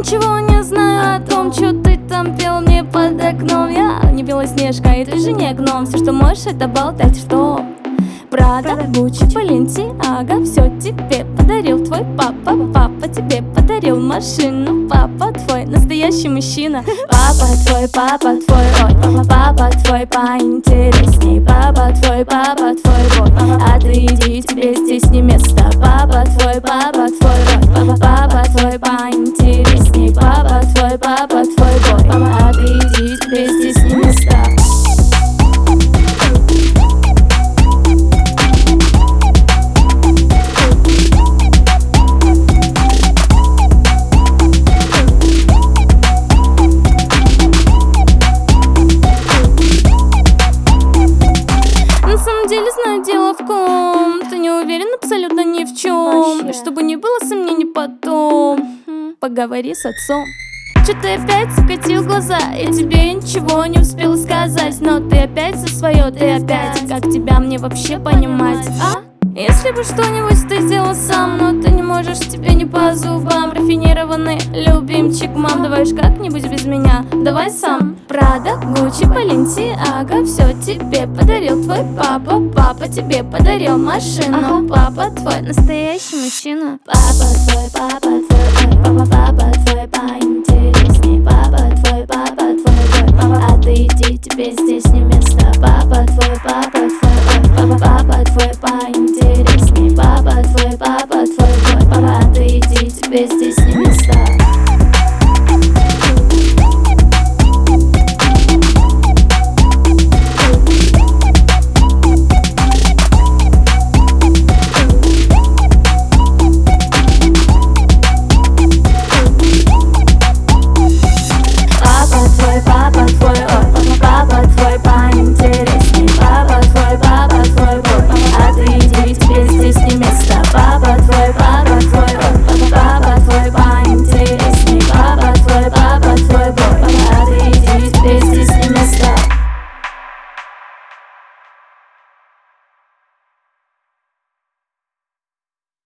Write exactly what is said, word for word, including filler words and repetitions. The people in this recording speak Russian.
ничего не знаю о том, что ты там пел мне под окном. Я не Белоснежка, и ты же не гном. Все, что можешь, это болтать, что Прада, Гуччи, Баленсиага, все тебе подарил твой папа. Папа тебе подарил машину. Папа твой настоящий мужчина. Папа твой, папа твой, ой. Папа твой поинтересней. Папа твой, папа твой, ой. А ты иди, тебе здесь не место. Папа твой, папа твой, ой. Папа твой поинтересней. Папа твой, папа твой, ой. А ты иди, тебе здесь не место. На самом деле знаю дело в ком. Ты не уверен абсолютно ни в чем. И чтобы не было сомнений потом, поговори с отцом. Че ты опять закатил глаза? Я тебе ничего не успела сказать. Но ты опять за свое, ты опять. Как тебя мне вообще понимать, а? Если бы что-нибудь ты сделал сам, но ты не можешь, тебе не по зубам. Рафинированный любимчик, мам, давай уж как-нибудь без меня. Давай сам. Прада, Гуччи, Баленсиага, все тебе подарил твой папа. Папа тебе подарил машину. Папа твой настоящий мужчина. Папа твой, папа твой, папа, папа твой поинтересней. Папа твой, папа твой, а ты иди, тебе здесь не место.